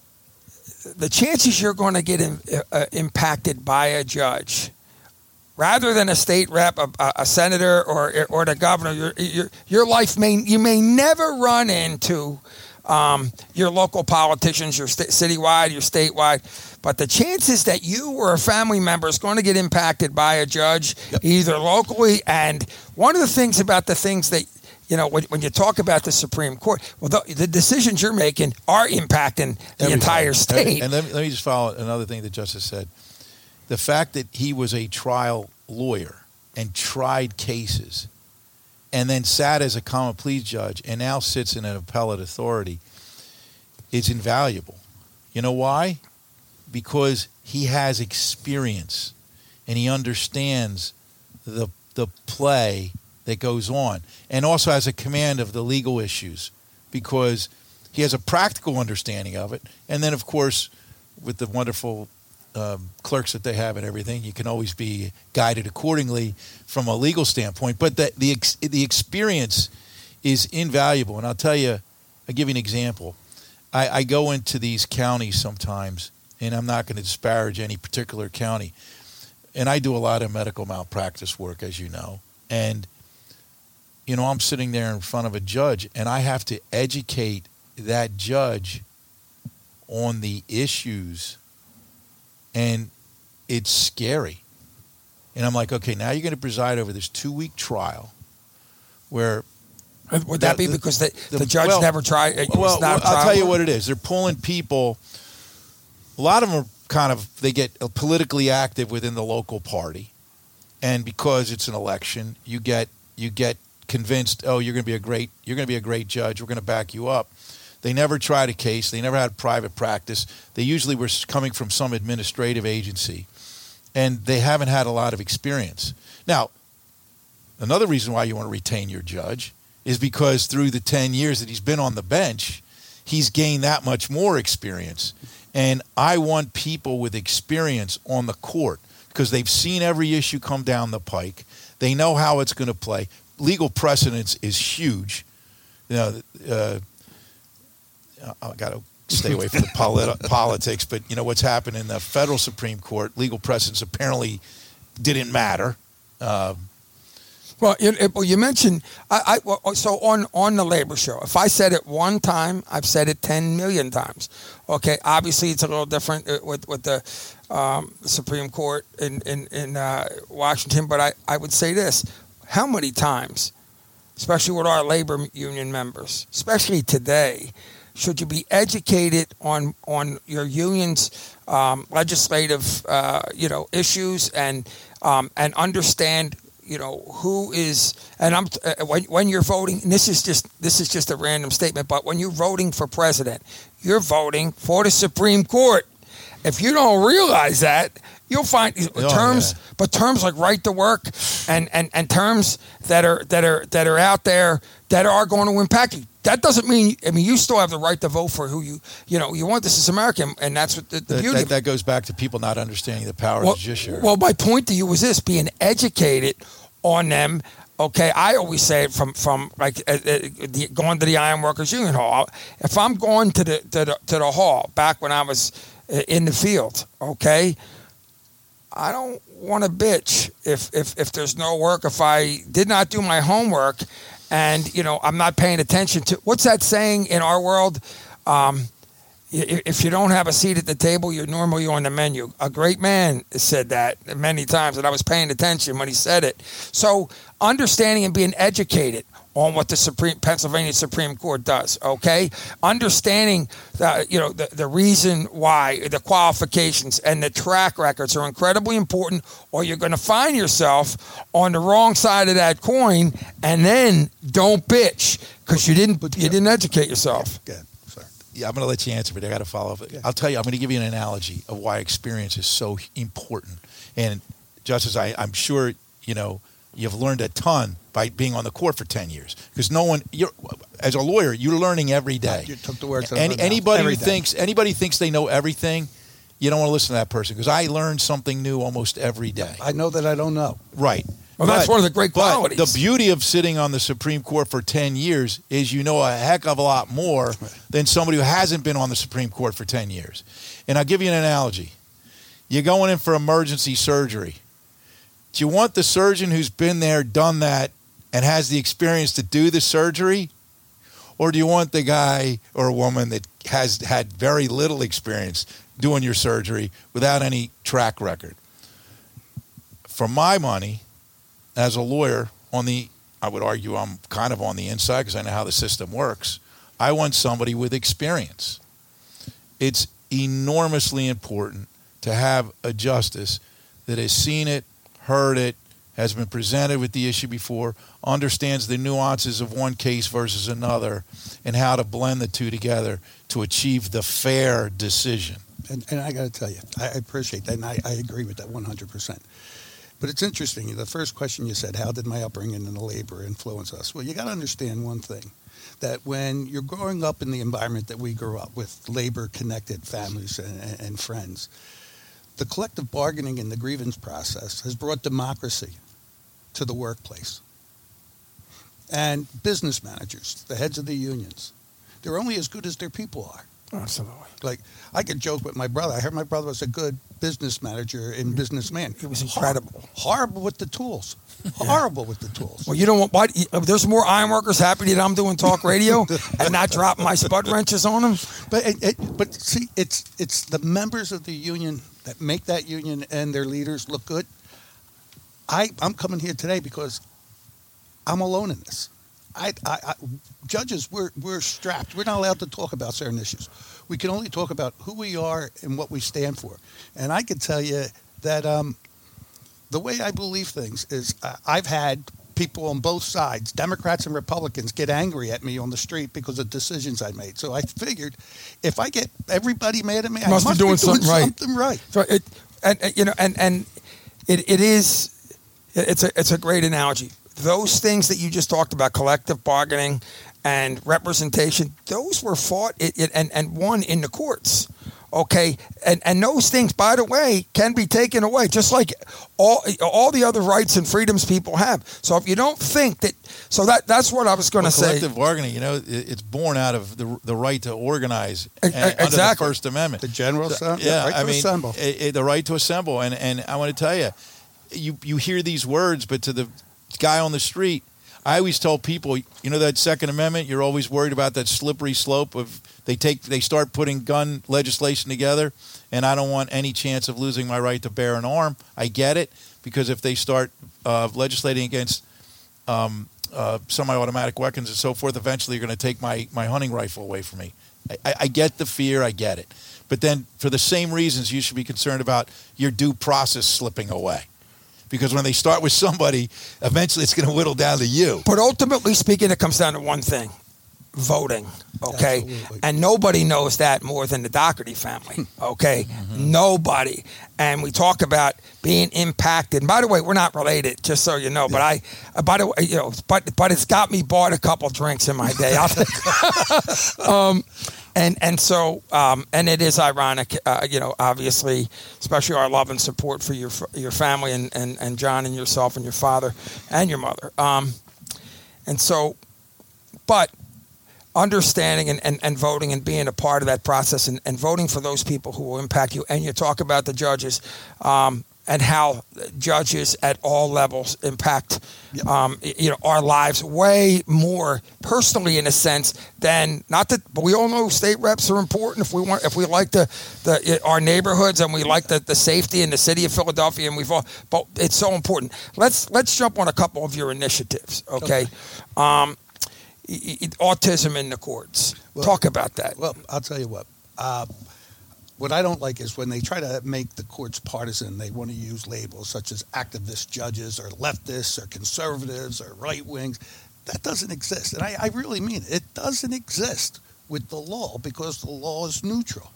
the chances you're going to get in, uh, impacted by a judge, rather than a state rep, a, a senator, or or the governor, your your your life may you may never run into um, your local politicians, your st- citywide, your statewide, but the chances that you or a family member is going to get impacted by a judge, Yep. either locally, and one of the things about the things that you know, when, when you talk about the Supreme Court, well, the, the decisions you're making are impacting the Everybody. entire state. And let me, let me just follow another thing that Justice said. The fact that he was a trial lawyer and tried cases and then sat as a common pleas judge and now sits in an appellate authority is invaluable. You know why? Because he has experience and he understands the the play that goes on, and also has a command of the legal issues because he has a practical understanding of it. And then, of course, with the wonderful um, clerks that they have and everything, you can always be guided accordingly from a legal standpoint. But the the, ex- the experience is invaluable. And I'll tell you, I'll give you an example. I, I go into these counties sometimes, and I'm not going to disparage any particular county, and I do a lot of medical malpractice work, as you know, and you know, I'm sitting there in front of a judge, and I have to educate that judge on the issues, and it's scary. And I'm like, okay, now you're going to preside over this two-week trial where... Would that, that be the, because the, the, the judge well, never tried? It well, was not a I'll trial tell you lawyer? what it is. They're pulling people... A lot of them are kind of... They get politically active within the local party. And because it's an election, you get you get... convinced, oh, you're going to be a great, you're going to be a great judge. We're going to back you up. They never tried a case. They never had private practice. They usually were coming from some administrative agency, and they haven't had a lot of experience. Now, another reason why you want to retain your judge is because through the ten years that he's been on the bench, he's gained that much more experience. And I want people with experience on the court because they've seen every issue come down the pike. They know how it's going to play. Legal precedence is huge. You know, uh, I got to stay away from the polit- politics, but you know what's happened in the federal Supreme Court, legal precedents apparently didn't matter. Uh, Well, you, well, you mentioned I, I well, so on on the labor show. If I said it one time, I've said it ten million times. Okay, obviously it's a little different with with the um, Supreme Court in in, in uh, Washington, but I, I would say this: how many times, especially with our labor union members, especially today, should you be educated on on your union's um, legislative uh, you know issues and um, and understand. You know who is, and I'm uh, when when you're voting. And this is just this is just a random statement, but when you're voting for president, you're voting for the Supreme Court. If you don't realize that, you'll find oh, terms, yeah. but terms like right to work, and, and, and terms that are that are that are out there that are going to impact you. That doesn't mean. I mean, you still have the right to vote for who you you know you want. This is American, and that's what the, the that, beauty. That, that goes back to people not understanding the power well, of the judiciary. Well, my point to you was this: being educated on them. Okay, I always say it from from like uh, uh, the, going to the Iron Workers Union Hall. If I'm going to the to the, to the hall back when I was in the field, okay, I don't want to bitch if if if there's no work. If I did not do my homework. And, you know, I'm not paying attention to, what's that saying in our world? Um, if you don't have a seat at the table, you're normally on the menu. A great man said that many times, and I was paying attention when he said it. So understanding and being educated on what the Supreme Pennsylvania Supreme Court does, okay? Understanding, the, you know, the, the reason why, the qualifications and the track records are incredibly important, or you're going to find yourself on the wrong side of that coin, and then don't bitch because you didn't you didn't educate yourself. Yeah, sorry. Yeah, I'm going to let you answer, but I got to follow up. Yeah. I'll tell you, I'm going to give you an analogy of why experience is so important. And Justice, I, I'm sure, you know, you've learned a ton by being on the court for ten years, because no one, you're, as a lawyer, you're learning every day. You took the words out of Any, my mouth. anybody Every who day. thinks anybody thinks they know everything, you don't want to listen to that person, because I learn something new almost every day. I know that I don't know. Right. Well, that's one of the great qualities. But the beauty of sitting on the Supreme Court for ten years is you know a heck of a lot more than somebody who hasn't been on the Supreme Court for ten years. And I'll give you an analogy. You're going in for emergency surgery. Do you want the surgeon who's been there, done that, and has the experience to do the surgery? Or do you want the guy or woman that has had very little experience doing your surgery without any track record? For my money, as a lawyer, on the, I would argue I'm kind of on the inside because I know how the system works. I want somebody with experience. It's enormously important to have a justice that has seen it, heard it, has been presented with the issue before, understands the nuances of one case versus another, and how to blend the two together to achieve the fair decision. And, and I got to tell you, I appreciate that, and I, I agree with that one hundred percent. But it's interesting. The first question you said, how did my upbringing in the labor influence us? Well, you got to understand one thing, that when you're growing up in the environment that we grew up with, labor-connected families and, and, and friends, the collective bargaining and the grievance process has brought democracy to the workplace. And business managers, the heads of the unions, they're only as good as their people are. Absolutely. Like, I could joke with my brother. I heard my brother was a good business manager and businessman. He was incredible. Hor- horrible with the tools. Horrible with the tools. Well, you don't want, why, there's more iron workers happy that I'm doing talk radio and not dropping my spud wrenches on them. But it, it, but see, it's it's the members of the union that make that union and their leaders look good. I I'm coming here today because I'm alone in this. I, I, I judges we're we're strapped. We're not allowed to talk about certain issues. We can only talk about who we are and what we stand for. And I can tell you that um, the way I believe things is uh, I've had people on both sides, Democrats and Republicans, get angry at me on the street because of decisions I made. So I figured if I get everybody mad at me, Must I be must doing be doing something right. something right. So it, and, and you know, and and it, it is, it's a it's a great analogy. Those things that you just talked about, collective bargaining and representation, those were fought it, it, and and won in the courts. Okay, and and those things, by the way, can be taken away, just like all all the other rights and freedoms people have. So if you don't think that, so that that's what I was going to well, say. Collective bargaining, you know, it, it's born out of the the right to organize E- and, exactly. under the First Amendment. The general So, assembly, yeah, right I to mean, assemble. it- it- the right to assemble, and and I want to tell you, you you hear these words, but to the guy on the street, I always tell people, you know, that Second Amendment, you're always worried about that slippery slope of they take they start putting gun legislation together, and I don't want any chance of losing my right to bear an arm. I get it, because if they start uh, legislating against um, uh, semi-automatic weapons and so forth, eventually you're going to take my, my hunting rifle away from me. I, I, I get the fear, I get it. But then for the same reasons, you should be concerned about your due process slipping away. Because when they start with somebody, eventually it's going to whittle down to you. But ultimately speaking, it comes down to one thing: voting. Okay, Absolutely. and nobody knows that more than the Doherty family. Okay, Mm-hmm. nobody. And we talk about being impacted. And by the way, we're not related, just so you know. But I, uh, by the way, you know, but but it's got me bought a couple drinks in my day. I'll think. um, and and so um, and it is ironic, uh, you know, obviously, especially our love and support for your your family and, and, and John and yourself and your father and your mother. Um, and so, but understanding and, and, and voting and being a part of that process and, and voting for those people who will impact you. And you talk about the judges um, and how judges at all levels impact Yep. um, you know, our lives way more personally, in a sense, than not that. But we all know state reps are important if we want, if we like the, the our neighborhoods and we like the, the safety in the city of Philadelphia, and we've all. But it's so important. Let's let's jump on a couple of your initiatives. Okay. Okay. Um, e- e- autism in the courts. Well- Talk about that. Well, I'll tell you what. Uh, what I don't like is when they try to make the courts partisan, they want to use labels such as activist judges or leftists or conservatives or right wings. That doesn't exist. And I, I really mean it. It doesn't exist with the law because the law is neutral.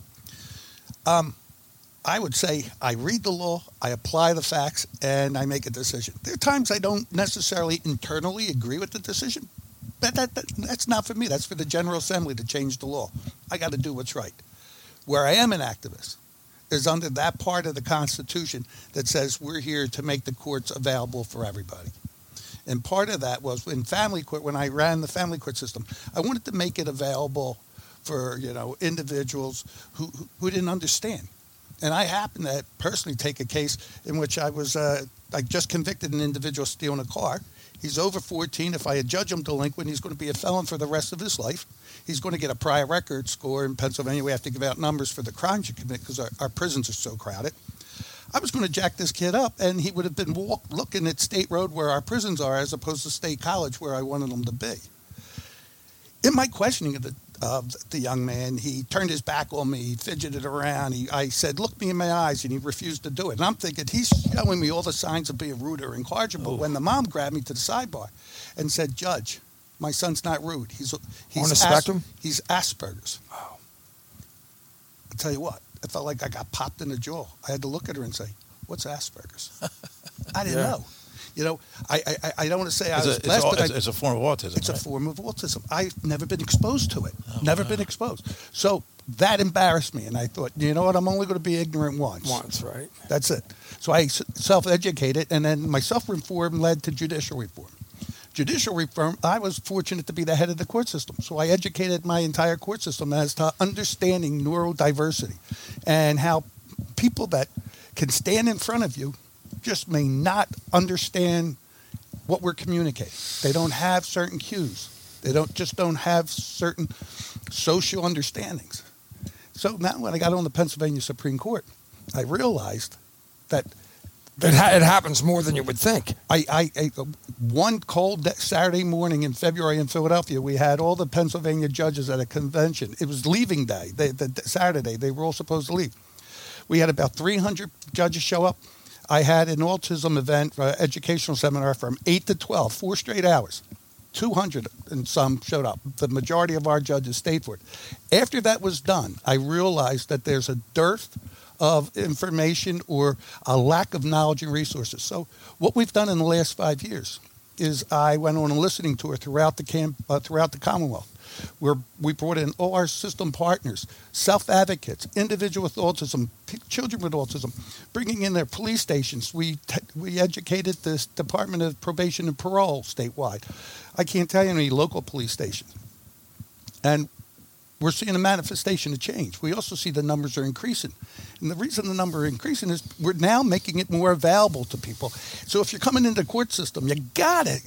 Um, I would say I read the law, I apply the facts, and I make a decision. There are times I don't necessarily internally agree with the decision, but that, that, that's not for me. That's for the General Assembly to change the law. I got to do what's right. Where I am an activist is under that part of the Constitution that says we're here to make the courts available for everybody. And part of that was in family court, when I ran the family court system, I wanted to make it available for, you know, individuals who, who, who didn't understand. And I happened to personally take a case in which I was, uh, I just convicted an individual stealing a car. He's over fourteen. If I judge him delinquent, he's going to be a felon for the rest of his life. He's going to get a prior record score. In Pennsylvania, we have to give out numbers for the crimes you commit because our, our prisons are so crowded. I was going to jack this kid up, and he would have been walk, looking at State Road where our prisons are as opposed to State College where I wanted him to be. In my questioning of the, of the young man, he turned his back on me, he fidgeted around. He, I said, look me in my eyes, and he refused to do it. And I'm thinking, he's showing me all the signs of being rude or incorrigible. When the mom grabbed me to the sidebar and said, Judge, my son's not rude. He's, he's On the As- spectrum? He's Asperger's. I'll tell you what, I felt like I got popped in the jaw. I had to look at her and say, what's Asperger's? I didn't Yeah. know. You know, I, I, I don't want to say I It's was a, it's, blessed, all, but it's, I, it's a form of autism. it's a right? form of autism. I've never been exposed to it. never wow. been exposed. So that embarrassed me. And I thought, you know what, I'm only going to be ignorant once. Once, right? That's it. So I s- self-educated, and then my self-reform led to judicial reform. Judicial reform, I was fortunate to be the head of the court system. So I educated my entire court system as to understanding neurodiversity and how people that can stand in front of you just may not understand what we're communicating. They don't have certain cues. They don't just don't have certain social understandings. So now when I got on the Pennsylvania Supreme Court, I realized that It, ha- it happens more than you would think. I, I, I one cold da- Saturday morning in February in Philadelphia, we had all the Pennsylvania judges at a convention. It was leaving day, they, the, the Saturday. They were all supposed to leave. We had about three hundred judges show up. I had an autism event, uh, educational seminar from eight to twelve, four straight hours. two hundred and some showed up. The majority of our judges stayed for it. After that was done, I realized that there's a dearth of information or a lack of knowledge and resources. So what we've done in the last five years is I went on a listening tour throughout the camp, uh, throughout the Commonwealth, where we brought in all our system partners, self-advocates, individuals with autism, p- children with autism, bringing in their police stations. We t- we educated this Department of Probation and Parole statewide. I can't tell you how many local police stations. And we're seeing a manifestation of change. We also see the numbers are increasing. And the reason the number are increasing is we're now making it more available to people. So if you're coming into the court system, you got it.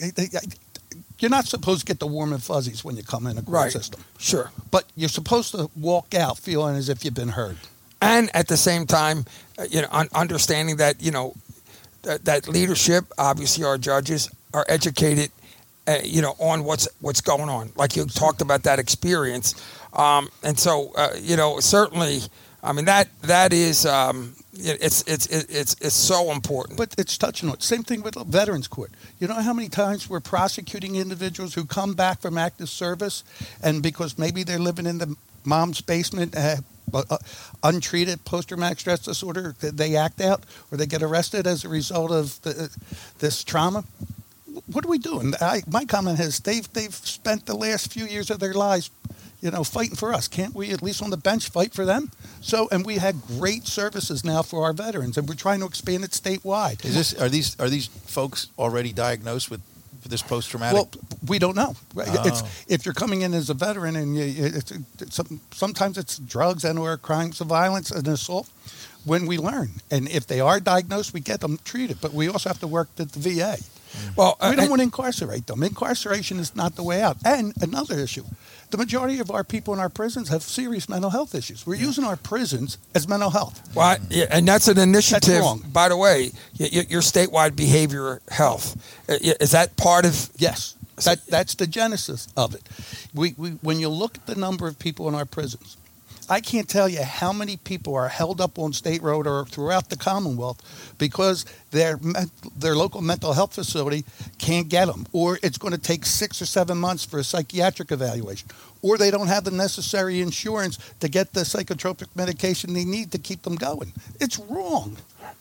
You're not supposed to get the warm and fuzzies when you come in a court Right. system. Sure. But you're supposed to walk out feeling as if you've been heard. And at the same time, uh, you know, un- understanding that, you know, that, that leadership, obviously our judges, are educated, uh, you know, on what's what's going on. Like you talked about that experience. Um, and so, uh, you know, certainly, I mean, that that is, um, it's, it's, it's, it's so important. But it's touching on it. Same thing with the Veterans Court. You know how many times we're prosecuting individuals who come back from active service, and because maybe they're living in the mom's basement, uh, uh, untreated post-traumatic stress disorder, they act out, or they get arrested as a result of the, this trauma? What are we doing? I, my comment is they've they've spent the last few years of their lives, you know, fighting for us. Can't we at least on the bench fight for them? So, and we had great services now for our veterans, and we're trying to expand it statewide. Is this are these are these folks already diagnosed with this post-traumatic? Well, we don't know. Oh. It's, if you're coming in as a veteran, and you, it's, it's, sometimes it's drugs and or crimes of violence and assault. When we learn, and if they are diagnosed, we get them treated. But we also have to work at the V A. Well, uh, we don't and- want to incarcerate them. Incarceration is not the way out. And another issue, the majority of our people in our prisons have serious mental health issues. We're using our prisons as mental health. Well, yeah, and that's an initiative. wrong. By the way, y- y- your statewide behavior health, Uh, y- is that part of? Yes, that that's the genesis of it. We, we when you look at the number of people in our prisons, I can't tell you how many people are held up on State Road or throughout the Commonwealth because their men- their local mental health facility can't get them, or it's going to take six or seven months for a psychiatric evaluation, or they don't have the necessary insurance to get the psychotropic medication they need to keep them going. It's wrong.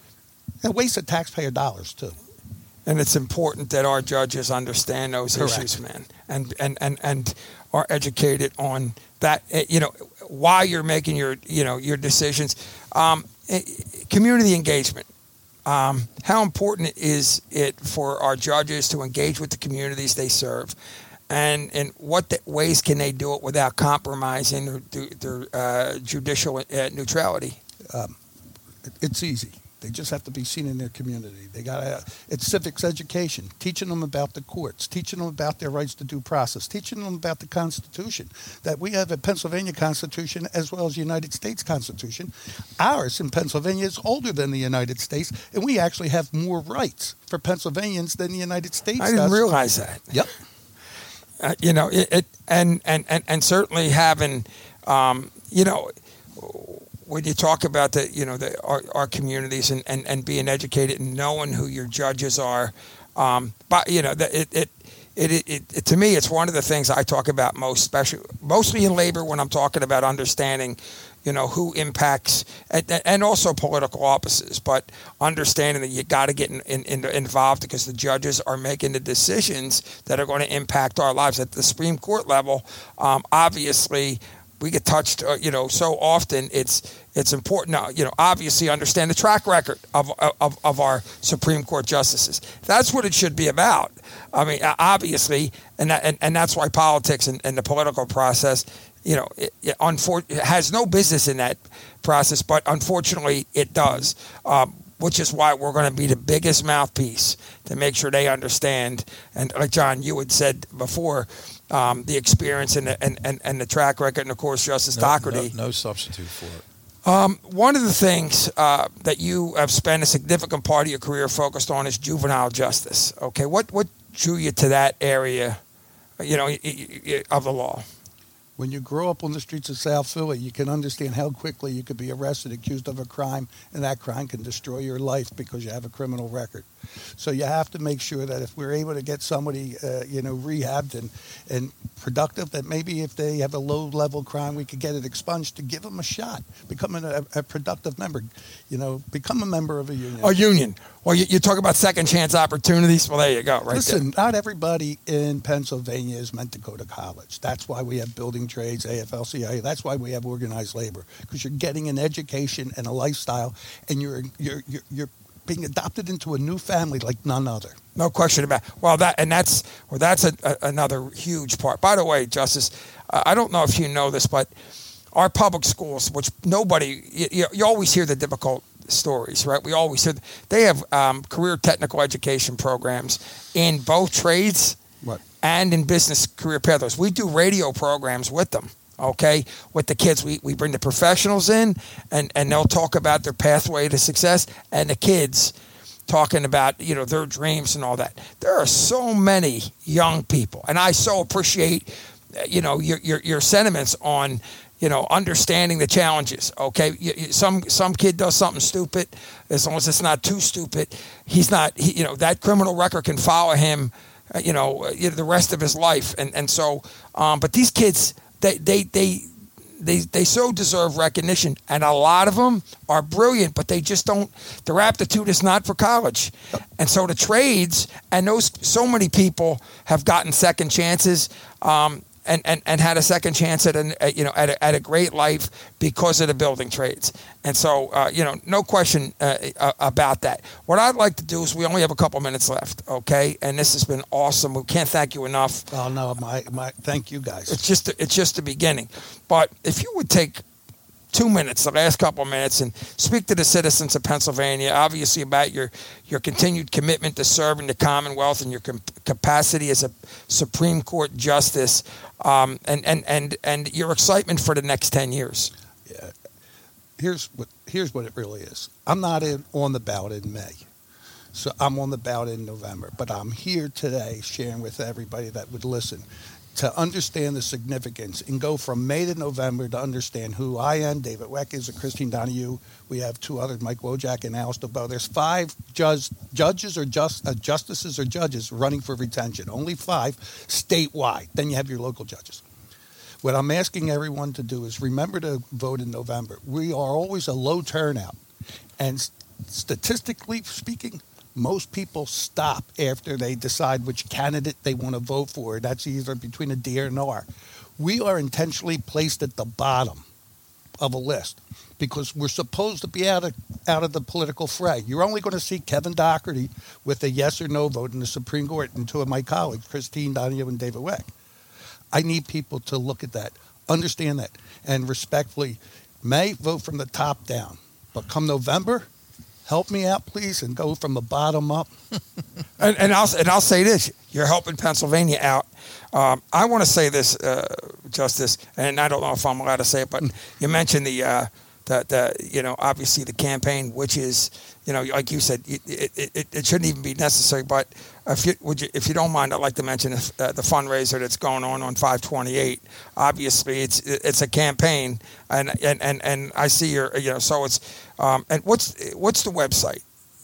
A waste of taxpayer dollars too. And it's important that our judges understand those Correct. issues, man, and and and and are educated on that. eh, You know, while you're making your you know your decisions, um, eh, community engagement. Um, how important is it for our judges to engage with the communities they serve, and and what the ways can they do it without compromising their, their uh, judicial uh, neutrality? It's easy. They just have to be seen in their community. They got it's civics education, teaching them about the courts, teaching them about their rights to due process, teaching them about the Constitution, that we have a Pennsylvania Constitution as well as the United States Constitution. Ours in Pennsylvania is older than the United States, and we actually have more rights for Pennsylvanians than the United States I didn't does. realize that. Yep. Uh, you know, it, it and, and, and, and certainly having, um, you know, when you talk about the, you know, the, our, our communities and, and, and being educated and knowing who your judges are, um, but you know, the, it, it, it, it, it, to me, it's one of the things I talk about most, especially mostly in labor when I'm talking about understanding, you know, who impacts and, and also political offices, but understanding that you got to get in, in, in, involved because the judges are making the decisions that are going to impact our lives at the Supreme Court level. Um, obviously, we get touched, uh, you know, so often. It's it's important to, you know, obviously understand the track record of of, of our Supreme Court justices. That's what it should be about. I mean, obviously, and that, and, and that's why politics and, and the political process, you know, it, it, unfor- it has no business in that process, but unfortunately it does, um, which is why we're going to be the biggest mouthpiece to make sure they understand. And like John, you had said before, um, the experience and the, and, and, and the track record, and of course, Justice no, Doherty. No, no substitute for it. Um, one of the things uh, that you have spent a significant part of your career focused on is juvenile justice. Okay, what what drew you to that area, you know, of the law? When you grow up on the streets of South Philly, you can understand how quickly you could be arrested, accused of a crime, and that crime can destroy your life because you have a criminal record. So you have to make sure that if we're able to get somebody, uh, you know, rehabbed and, and productive, that maybe if they have a low-level crime, we could get it expunged to give them a shot, becoming a, a productive member, you know, become a member of a union. A union. Well, you, you talk about second chance opportunities. Well, there you go, right Listen, there. not everybody in Pennsylvania is meant to go to college. That's why we have building trades, A F L C I A. That's why we have organized labor, because you're getting an education and a lifestyle, and you're you're you're, you're being adopted into a new family like none other. No question about it. Well, that and that's well, that's a, a, another huge part. By the way, Justice, uh, I don't know if you know this, but our public schools, which nobody, you, you always hear the difficult stories, right? We always hear they have um, career technical education programs in both trades what? and in business career pathways. We do radio programs with them. Okay, with the kids, we, we bring the professionals in, and, and they'll talk about their pathway to success, and the kids talking about, you know, their dreams and all that. There are so many young people, and I so appreciate, you know, your your, your sentiments on, you know, understanding the challenges. Okay, you, you, some some kid does something stupid, as long as it's not too stupid, he's not, he, you know, that criminal record can follow him, uh, you know, uh, the rest of his life, and and so, um, but these kids. They, they they they they so deserve recognition, and a lot of them are brilliant, but they just don't. Their aptitude is not for college, and so the trades and those so many people have gotten second chances, um, and, and, and had a second chance at an at, you know at a, at a great life because of the building trades, and so uh, you know no question uh, about that. What I'd like to do is we only have a couple minutes left, okay? And this has been awesome. We can't thank you enough. Oh no, my my thank you guys. It's just it's just the beginning. But if you would take two minutes, the last couple of minutes, and speak to the citizens of Pennsylvania, obviously about your your continued commitment to serving the Commonwealth and your com- capacity as a Supreme Court justice, um, and, and, and, and your excitement for the next ten years. Yeah. Here's what here's what it really is. I'm not in, on the ballot in May. So I'm on the ballot in November. But I'm here today sharing with everybody that would listen to understand the significance and go from May to November to understand who I am. David Weck is, a Christine Donahue. We have two others, Mike Wojak and Alistair Bowe. There's five judge, judges or just, uh, justices or judges running for retention. Only five statewide. Then you have your local judges. What I'm asking everyone to do is remember to vote in November. We are always a low turnout. And statistically speaking, most people stop after they decide which candidate they want to vote for. That's either between a D or an R. We are intentionally placed at the bottom of a list because we're supposed to be out of out of the political fray. You're only going to see Kevin Doherty with a yes or no vote in the Supreme Court and two of my colleagues, Christine Donahue and David Weck. I need people to look at that, understand that, and respectfully, May, vote from the top down. But come November, help me out, please, and go from the bottom up. and, and I'll and I'll say this: you're helping Pennsylvania out. Um, I want to say this, uh, Justice, and I don't know if I'm allowed to say it, but you mentioned the, uh, the, the, you know, obviously the campaign, which is, you know, like you said, it, it, it, it shouldn't even be necessary. But if you would, you, if you don't mind, I'd like to mention uh, the fundraiser that's going on on five twenty-eight. Obviously, it's it's a campaign, and and, and, and I see your, you know, so it's. Um, and what's what's the website?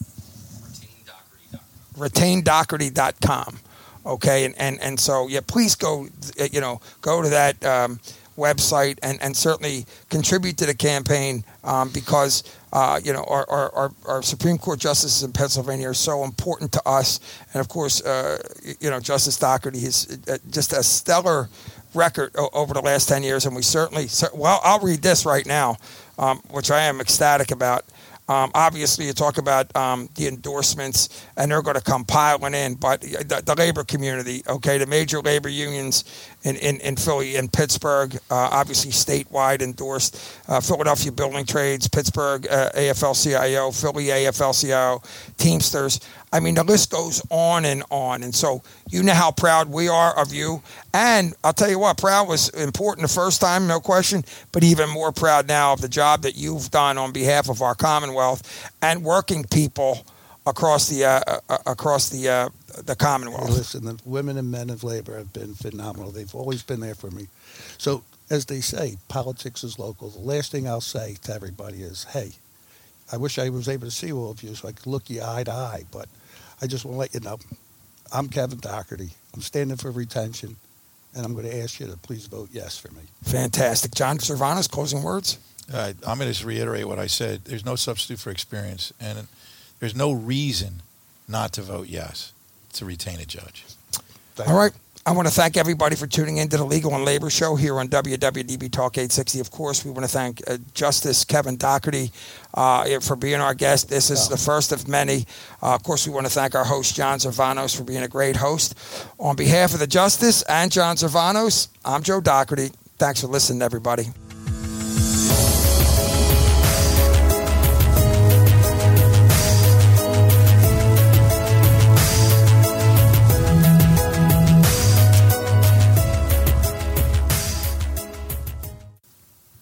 retain doherty dot com. Okay, and, and, and so yeah, please go, you know, go to that um, website and, and certainly contribute to the campaign um, because uh, you know our, our, our Supreme Court justices in Pennsylvania are so important to us, and of course, uh, you know, Justice Doherty is just a stellar record over the last ten years, and we certainly well, I'll read this right now. Um, which I am ecstatic about. Um, obviously, you talk about um, the endorsements, and they're going to come piling in. But the, the labor community, okay, the major labor unions in, in, in Philly and Pittsburgh, uh, obviously statewide endorsed, uh, Philadelphia Building Trades, Pittsburgh uh, A F L C I O, Philly A F L C I O, Teamsters. I mean, the list goes on and on. And so you know how proud we are of you. And I'll tell you what, proud was important the first time, no question, but even more proud now of the job that you've done on behalf of our Commonwealth and working people across the uh, uh, across the uh, the Commonwealth. Hey, listen, the women and men of labor have been phenomenal. They've always been there for me. So, as they say, politics is local. The last thing I'll say to everybody is, hey, I wish I was able to see all of you so I could look you eye to eye, but I just want to let you know, I'm Kevin Doherty. I'm standing for retention, and I'm going to ask you to please vote yes for me. Fantastic. John Cervantes, closing words? Uh, I'm going to just reiterate what I said. There's no substitute for experience, and there's no reason not to vote yes to retain a judge. Thank All you. right. I want to thank everybody for tuning into the Legal and Labor Show here on W W D B Talk eight sixty. Of course, we want to thank uh, Justice Kevin Doherty uh, for being our guest. This is Yeah. the first of many. Uh, of course, we want to thank our host, John Zervanos, for being a great host. On behalf of the Justice and John Zervanos, I'm Joe Doherty. Thanks for listening, everybody.